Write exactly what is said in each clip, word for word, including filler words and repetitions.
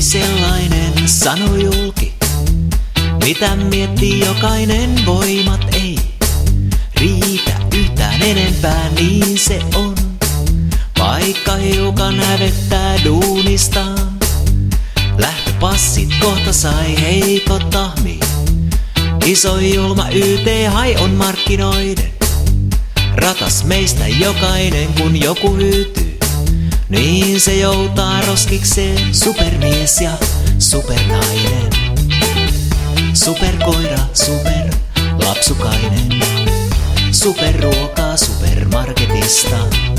sellainen sano julki, mitä miettii jokainen, voimat ei riitä yhtään enempää, niin se on. Vaikka hiukan hävettää duunistaan, lähtöpassit kohta sai heikot tahmi. Iso julma Y T-hai on markkinoiden ratas meistä jokainen, kun joku hyytyy, niin se joutaa roskikseen. Supermies ja supernainen, superkoira, superlapsukainen, superruokaa supermarketista,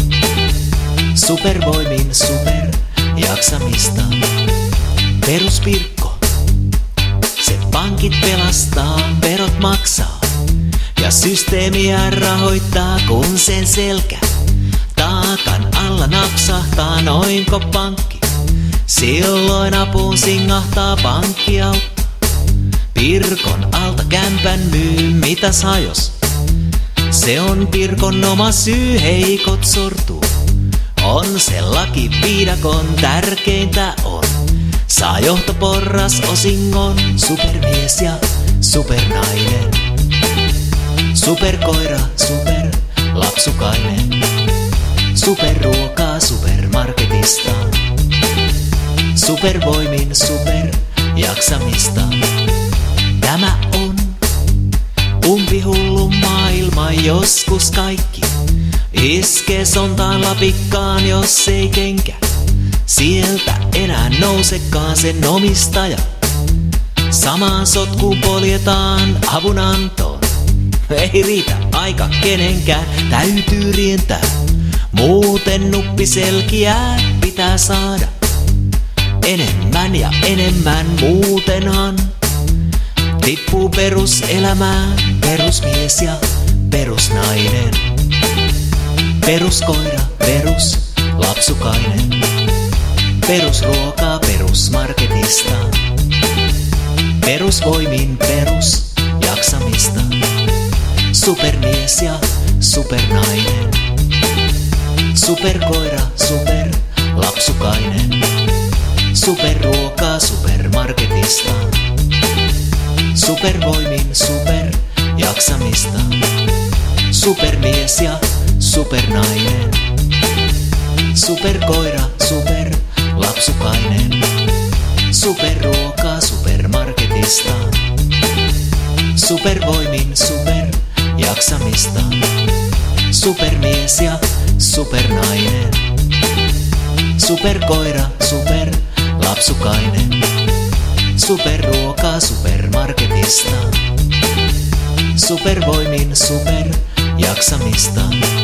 supervoimin superjaksamista. Peruspirkko, se pankit pelastaa, verot maksaa ja systeemiä rahoittaa, kun sen selkä taakan alla napsahtaa. Noinko pankki? Silloin apuun singahtaa pankkiautta. Pirkon alta kämpän myy, mitä saa jos? Se on Pirkon oma syy, heikot sortuu. On se laki, viidakon tärkeintä on. Saa johtoporras osingon, supermies ja supernainen, superkoira, superlapsukainen, superruokaa supermarketista, supervoimin superjaksamista. Tämä on umpihullu maailma, joskus kaikki iskee sontaan lapikkaan, jos ei kenkä sieltä enää nousekaan sen omistaja. Samaan sotkuun poljetaan avunantoon. Ei riitä aika kenenkään, täytyy rientää. Muuten nuppiselkiää pitää saada enemmän ja enemmän, muutenhan tippuu peruselämään. Perusmies ja perusnainen, peruskoira, peruslapsukainen, perusruokaa perusmarketista, perusvoimin perusjaksamista, supermies ja supernainen, superkoira, superlapsukainen, superruokaa supermarketista, supervoimin superjaksamista, supermies ja supernainen, superkoira, superlapsukainen, superruokaa supermarketista, supervoimin superjaksamista, supermies ja supernainen, superkoira, superlapsukainen, superruokaa supermarketista, supervoimin superjaksamista.